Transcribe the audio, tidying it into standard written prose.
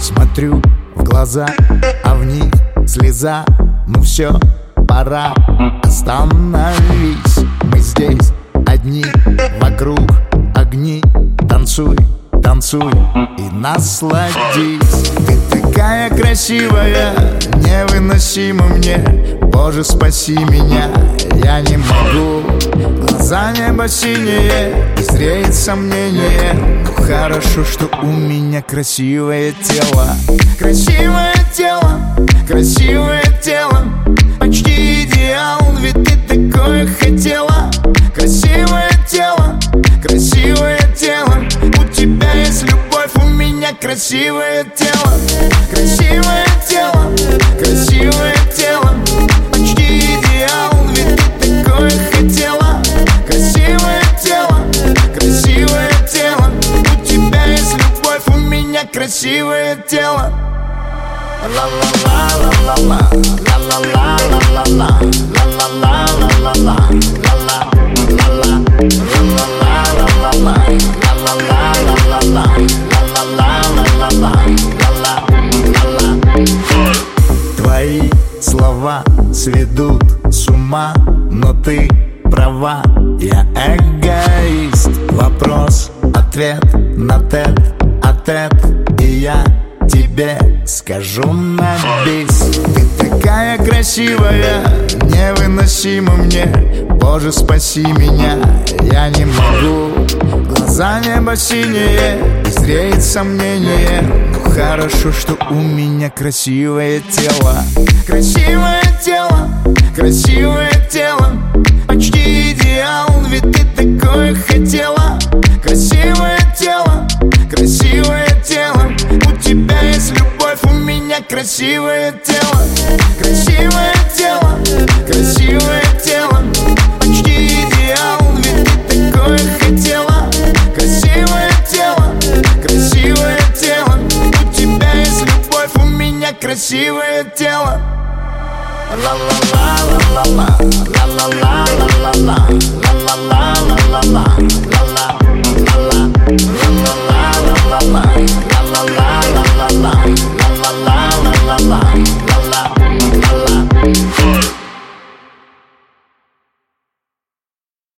Смотрю в глаза, а в них слеза. Ну все, пора, остановись. Мы здесь одни, вокруг огни. Танцуй, танцуй и насладись. Ты такая красивая, невыносима мне. Боже, спаси меня, я не могу. Глаза небо синие, и зреет сомнение. Ну хорошо, что у меня красивое тело. Красивое тело, красивое тело. Почти идеал, ведь ты такое хотела. Красивое тело, красивое тело. У тебя есть любовь, у меня красивое тело. Красивое тело, красивое тело. Почти идеал, ведь ты такое хотела. Красивое тело, красивое тело. У тебя есть любовь, у меня красивое тело. Ла-ла-ла-ла-ла-ла, ла-ла-ла-ла-ла-ла, ла-ла-ла-ла-ла-ла, твои слова сведут с ума, но ты права, я эгоист. Вопрос, ответ на тет-а-тет, и я тебе скажу на бис. Ты такая красивая, невыносима мне. Боже, спаси меня, я не могу. Глаза небо синие, и зреет сомнение. Ну хорошо, что у меня красивое тело. Красивое тело, красивое тело. Почти идеал, ведь ты такое хотела. Красивое тело, красивое тело. У тебя есть любовь, у меня красивое тело. Красивое тело, красивое тело. Почти идеал, ведь ты такое хотела. Красивое тело, красивое тело. У тебя есть любовь, у меня красивое тело. Ла-ла-ла-ла-ла-ла, ла-ла-ла-ла-ла-ла, ла-ла-ла-ла-ла-ла.